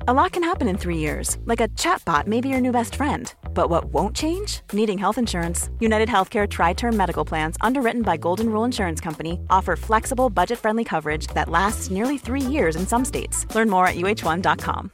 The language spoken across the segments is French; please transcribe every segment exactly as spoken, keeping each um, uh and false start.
A lot can happen in three years, like a chatbot may be your new best friend. But what won't change? Needing health insurance. United Healthcare Tri-Term Medical Plans, underwritten by Golden Rule Insurance Company, offer flexible, budget-friendly coverage that lasts nearly three years in some states. Learn more at U H one dot com.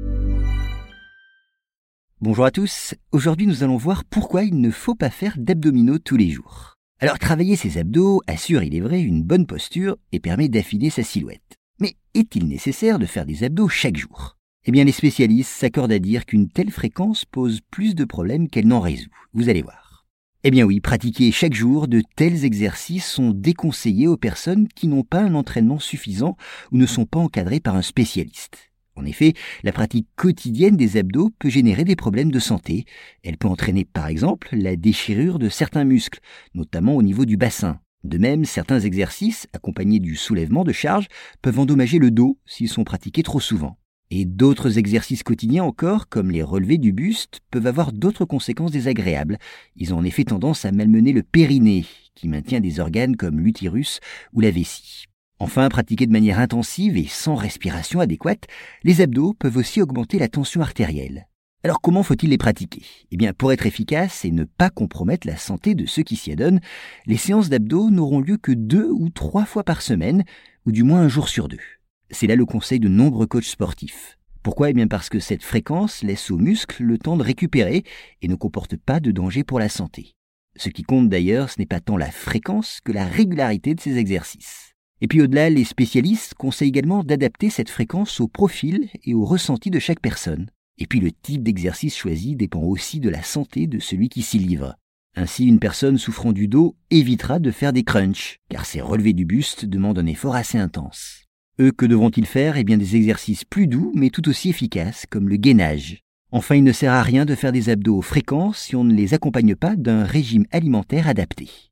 Bonjour à tous, aujourd'hui nous allons voir pourquoi il ne faut pas faire d'abdominaux tous les jours. Alors travailler ses abdos assure, il est vrai, une bonne posture et permet d'affiner sa silhouette. Mais est-il nécessaire de faire des abdos chaque jour ? Eh bien les spécialistes s'accordent à dire qu'une telle fréquence pose plus de problèmes qu'elle n'en résout, vous allez voir. Eh bien oui, pratiquer chaque jour de tels exercices sont déconseillés aux personnes qui n'ont pas un entraînement suffisant ou ne sont pas encadrées par un spécialiste. En effet, la pratique quotidienne des abdos peut générer des problèmes de santé. Elle peut entraîner par exemple la déchirure de certains muscles, notamment au niveau du bassin. De même, certains exercices, accompagnés du soulèvement de charge, peuvent endommager le dos s'ils sont pratiqués trop souvent. Et d'autres exercices quotidiens encore, comme les relevés du buste, peuvent avoir d'autres conséquences désagréables. Ils ont en effet tendance à malmener le périnée, qui maintient des organes comme l'utérus ou la vessie. Enfin, pratiqués de manière intensive et sans respiration adéquate, les abdos peuvent aussi augmenter la tension artérielle. Alors comment faut-il les pratiquer ? Eh bien, pour être efficace et ne pas compromettre la santé de ceux qui s'y adonnent, les séances d'abdos n'auront lieu que deux ou trois fois par semaine, ou du moins un jour sur deux. C'est là le conseil de nombreux coachs sportifs. Pourquoi ? Eh bien parce que cette fréquence laisse aux muscles le temps de récupérer et ne comporte pas de danger pour la santé. Ce qui compte d'ailleurs, ce n'est pas tant la fréquence que la régularité de ces exercices. Et puis au-delà, les spécialistes conseillent également d'adapter cette fréquence au profil et au ressenti de chaque personne. Et puis le type d'exercice choisi dépend aussi de la santé de celui qui s'y livre. Ainsi, une personne souffrant du dos évitera de faire des crunchs, car ces relevés du buste demandent un effort assez intense. Eux, que devront-ils faire ? Eh bien des exercices plus doux, mais tout aussi efficaces, comme le gainage. Enfin, il ne sert à rien de faire des abdos fréquents si on ne les accompagne pas d'un régime alimentaire adapté.